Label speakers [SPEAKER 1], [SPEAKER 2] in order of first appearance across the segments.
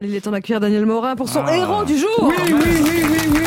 [SPEAKER 1] Il est temps d'accueillir Daniel Morin pour son héros du jour.
[SPEAKER 2] Oui.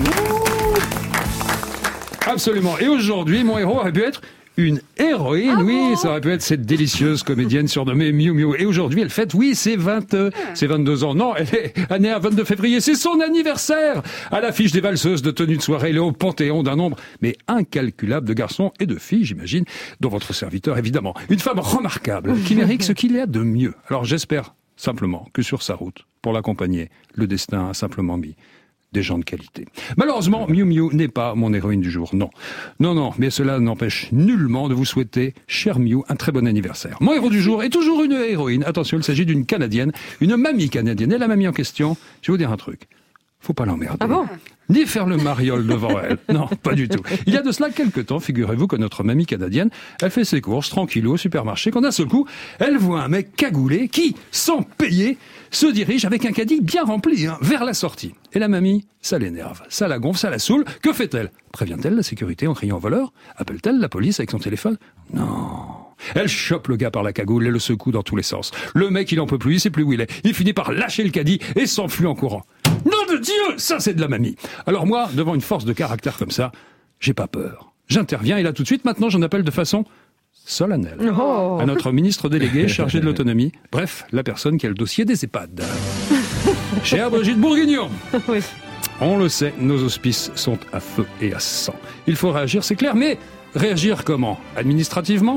[SPEAKER 2] Absolument. Et aujourd'hui, mon héros aurait pu être une héroïne, ça aurait pu être cette délicieuse comédienne surnommée Miu Miu. Et aujourd'hui, elle fête, ses 22 ans. Non, elle est née un 22 février, c'est son anniversaire. À l'affiche des valseuses de tenue de soirée, elle est au panthéon d'un nombre, mais incalculable de garçons et de filles, j'imagine, dont votre serviteur, évidemment. Une femme remarquable, qui mérite ce qu'il y a de mieux. Alors j'espère simplement que sur sa route, pour l'accompagner, le destin a simplement mis des gens de qualité. Malheureusement, Miu Miu n'est pas mon héroïne du jour, non, mais cela n'empêche nullement de vous souhaiter, cher Miu, un très bon anniversaire. Mon héros du jour est toujours une héroïne. Attention, il s'agit d'une Canadienne, une mamie canadienne. Et la mamie en question, je vais vous dire un truc, faut pas l'emmerder.
[SPEAKER 1] Ah bon ?
[SPEAKER 2] Ni faire le mariole devant elle. Non, pas du tout. Il y a de cela quelques temps, figurez-vous que notre mamie canadienne, elle fait ses courses tranquillou au supermarché, quand d'un seul coup, elle voit un mec cagoulé qui, sans payer, se dirige avec un caddie bien rempli, vers la sortie. Et la mamie, ça l'énerve, ça la gonfle, ça la saoule. Que fait-elle ? Prévient-elle la sécurité en criant au voleur ? Appelle-t-elle la police avec son téléphone ? Non. Elle chope le gars par la cagoule et le secoue dans tous les sens. Le mec, il en peut plus, il sait plus où il est. Il finit par lâcher le caddie et s'enfuit en courant. Nom de Dieu, ça c'est de la mamie. Alors moi, devant une force de caractère comme ça, j'ai pas peur. J'interviens et là tout de suite, maintenant j'en appelle de façon solennelle à notre ministre délégué chargé de l'autonomie. Bref, la personne qui a le dossier des EHPAD. Chère Brigitte Bourguignon.
[SPEAKER 1] Oui.
[SPEAKER 2] On le sait, nos hospices sont à feu et à sang. Il faut réagir, c'est clair, mais réagir comment ? Administrativement ?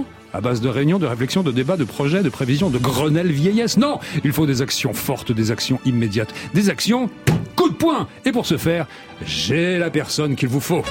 [SPEAKER 2] À base de réunions, de réflexions, de débats, de projets, de prévisions, de Grenelle vieillesse. Non, il faut des actions fortes, des actions immédiates, des actions coup de poing. Et pour ce faire, j'ai la personne qu'il vous faut.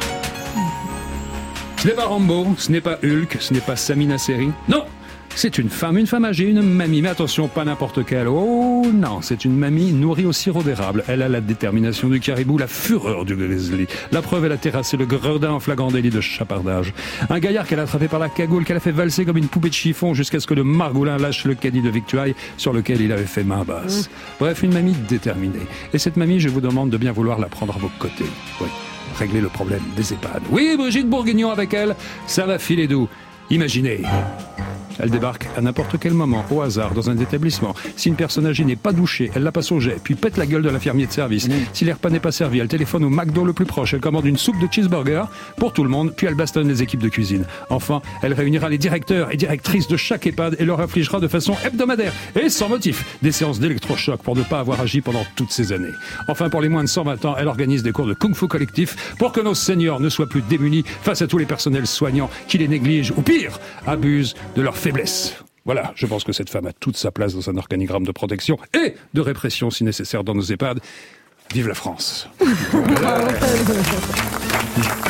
[SPEAKER 2] Ce n'est pas Rambo, ce n'est pas Hulk, ce n'est pas Samina Seri. Non, c'est une femme âgée, une mamie. Mais attention, pas n'importe quelle. Oh non, c'est une mamie nourrie au sirop d'érable. Elle a la détermination du caribou, la fureur du grizzly. La preuve, elle a terrassé le gredin en flagrant délit de chapardage. Un gaillard qu'elle a attrapé par la cagoule, qu'elle a fait valser comme une poupée de chiffon jusqu'à ce que le margoulin lâche le caddie de victuailles sur lequel il avait fait main basse. Bref, une mamie déterminée. Et cette mamie, je vous demande de bien vouloir la prendre à vos côtés. Oui, régler le problème des EHPAD. Oui, Brigitte Bourguignon avec elle, ça va filer doux. Imaginez, elle débarque à n'importe quel moment, au hasard, dans un établissement. Si une personne âgée n'est pas douchée, elle la passe au jet, puis pète la gueule de l'infirmier de service. Si les repas n'est pas servi, elle téléphone au McDo le plus proche, elle commande une soupe de cheeseburger pour tout le monde, puis elle bastonne les équipes de cuisine. Enfin, elle réunira les directeurs et directrices de chaque EHPAD et leur infligera de façon hebdomadaire et sans motif des séances d'électrochoc pour ne pas avoir agi pendant toutes ces années. Enfin, pour les moins de 120 ans, elle organise des cours de kung-fu collectif pour que nos seniors ne soient plus démunis face à tous les personnels soignants qui les négligent ou pire, abusent de leur faiblesse. Voilà, je pense que cette femme a toute sa place dans un organigramme de protection et de répression si nécessaire dans nos EHPAD. Vive la France.